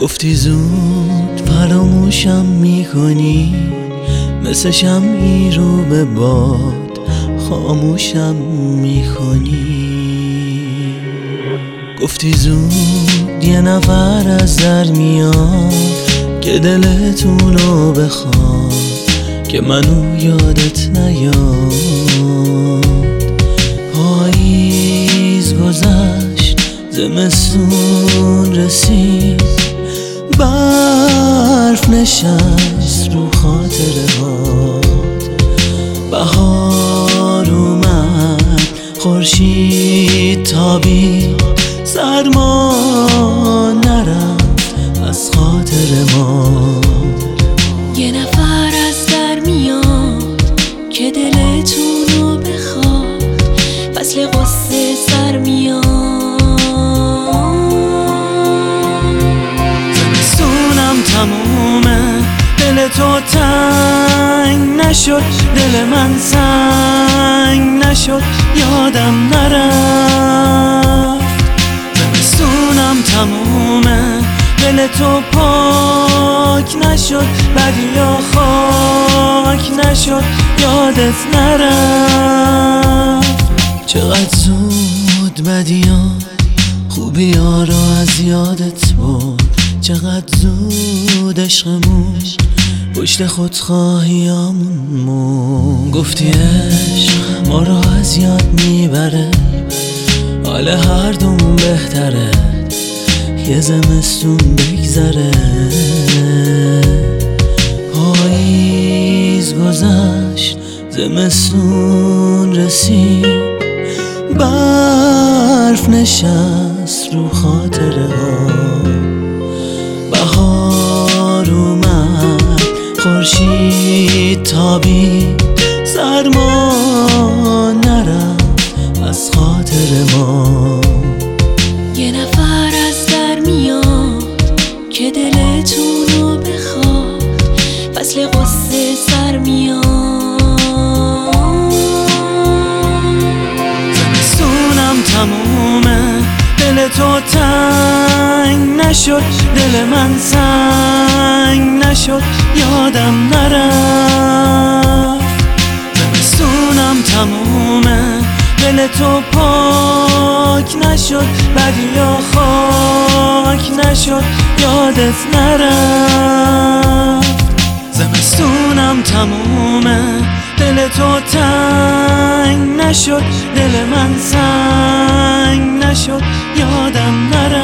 گفتی زود فراموشم میکنی، مثل شمعی رو به باد خاموشم میکنی. گفتی زود یه نفر از در میاد که دلتونو بخواد، که منو یادت نیاد. پاییز گذشت، زمستون رسید، برف نشست رو خاطره هات. بهار اومد، خورشید تابید، سرما نرفت از خاطر ما. یه نفر از در میاد که دلتونو بخواد، فصل قصه سر میاد. زمستونم تمومه، دل تو تنگ نشد، دل من سنگ نشد، یادم نرفت. زمستونم تمومه، دل تو پاک نشد، بدیا خاک نشد، یادت نرفت. چقدر زود بدیا خوبیا رو از یادت برد، چقدر زود عشقمون پشت خودخواهیامون مون. گفتی عشق ما رو از یاد میبره، حال هر دومون بهتره، یه زمستون بگذره. پاییز گذشت، زمستون رسید، برف نشست رو خاطره ها. بهار اومد، خورشید تابید، سرما نرفت از خاطر ما. یه نفر از در میاد که دلتونو بخواد، فصل قصه سر میاد. زمستونم تمومه، دل تو تنگ نشد، دل من سنگ نشد، یادم نرفت. زمستونم تمومه، دل تو پاک نشد، بدیا خاک نشد، یادت نرفت. زمستونم تمومه، دل تو تنگ نشد، دل من سنگ نشد، یادم نرفت.